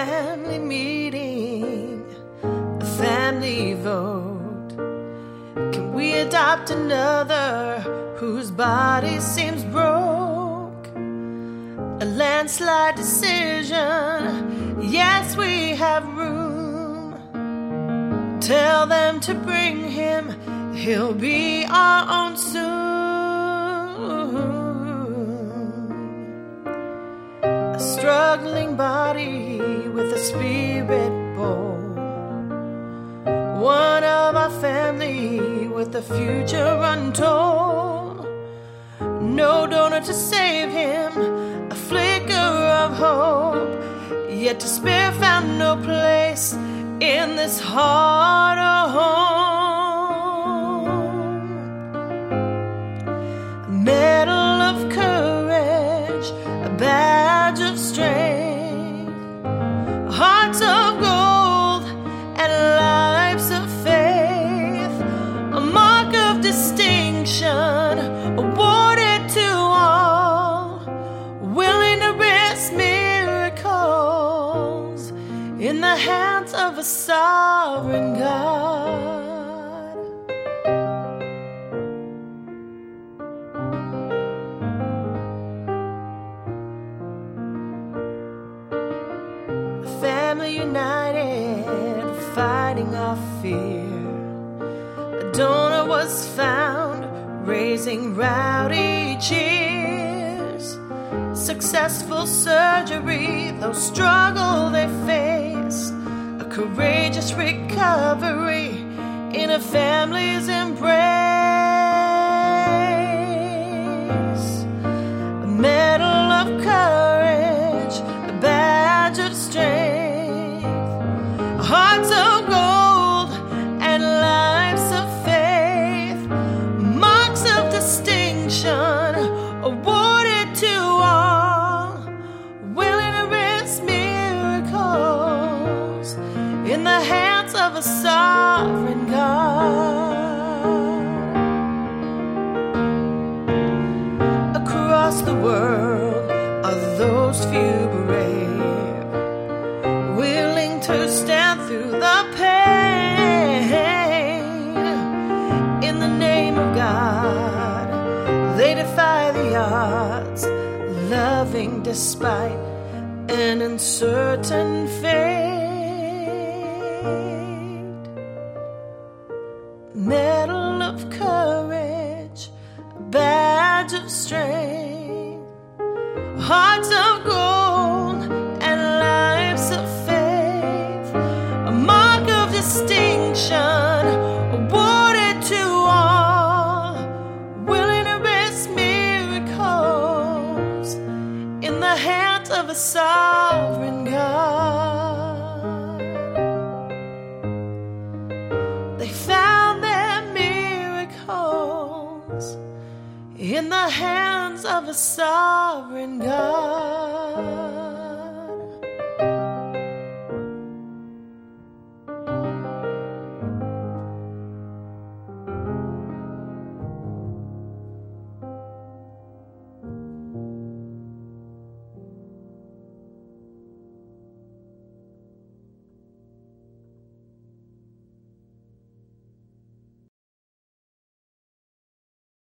family meeting, a family vote. Can we adopt another whose body seems broke? A landslide decision, yes, we have room. Tell them to bring him, he'll be our own soon. A struggling body with a spirit bold, one of our family with a future untold. No donor to save him, a flicker of hope, yet despair found no place in this heart of home. A medal of courage, a badge of strength, hearts of gold and lives of faith, a mark of distinction awarded to all, willing to risk miracles in the hands of a sovereign God. A family united, fighting off fear. A donor was found, raising rowdy cheers. Successful surgery, though struggle they faced. A courageous recovery in a family's embrace. A medal of courage, a badge of strength, hearts of gold and lives of faith, marks of distinction awarded to all, willing to risk miracles in the hands of a sovereign God. Across the world are those few brave, willing to stand through the pain. In the name of God, they defy the odds, loving despite an uncertain fate. Medal of courage, a badge of strength, hearts of gold and lives of faith, a mark of distinction awarded to all, willing to risk miracles in the hands of a sovereign God. They found their miracles in the hands of a sovereign